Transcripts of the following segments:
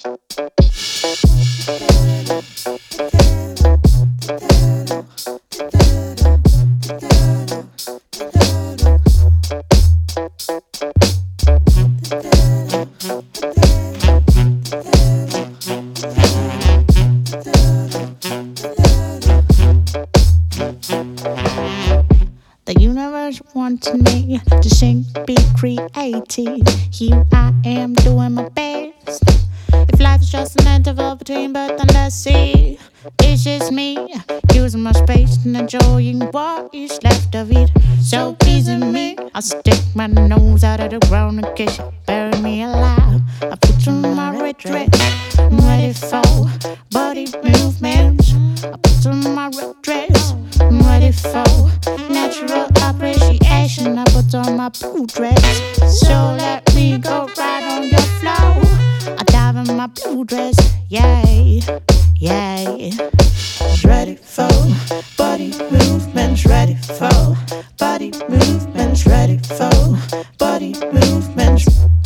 The universe wanted me to sing, be creative. Here I am doing my best. If life is just an interval between birth and the sea, this is me using my space and enjoying what is left of it. So pleasing me, I stick my nose out of the ground in case you bury me alive. I put on my red dress, I'm ready for body movements. I put on my red dress, I'm ready for natural appreciation. I put on my blue dress, so let me go right on your flow. I dive in my blue dress, yay, yay. Ready for body movements, ready for body movements, ready for body movements.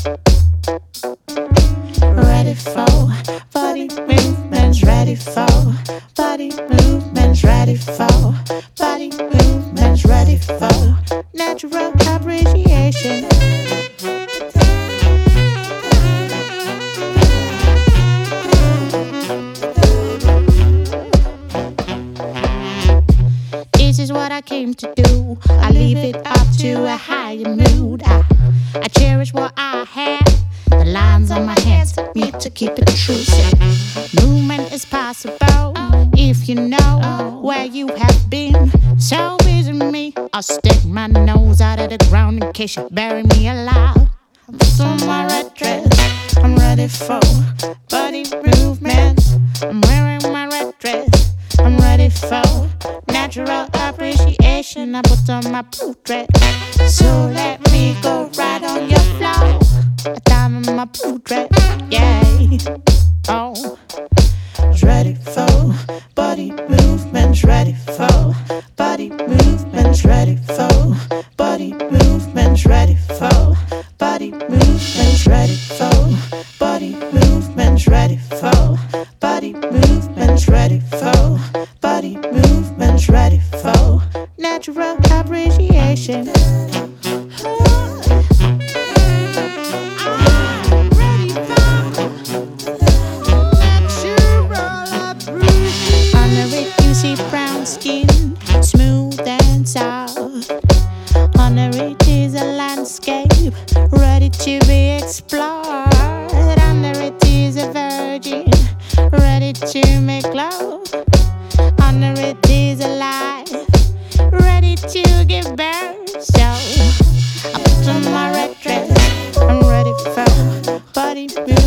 Ready for body movements, ready for body movements, ready for body movements, ready for natural appreciation. This is what I came to do. I leave it up to a higher mood. I cherish what I have. The lines on my hands tell me to keep it true. Movement is possible if you know where you have been. So busy me, I'll stick my nose out of the ground in case you bury me alive. I'm put on my red dress, I'm ready for body movements. I'm wearing my red dress, I'm ready for natural appreciation. I put on my blue dress, so let me go right on your flow. I dive in my blue dress, yay. Oh, ready for body movements, ready for body movements, ready for body movements, ready for body movements, ready for body movements, ready for body movements, ready for body movements, ready for natural appreciation. Brown skin, smooth and soft. Under it is a landscape ready to be explored. Under it is a virgin ready to make love. Under it is a life ready to give birth. So I put on my red dress, I'm ready for body music.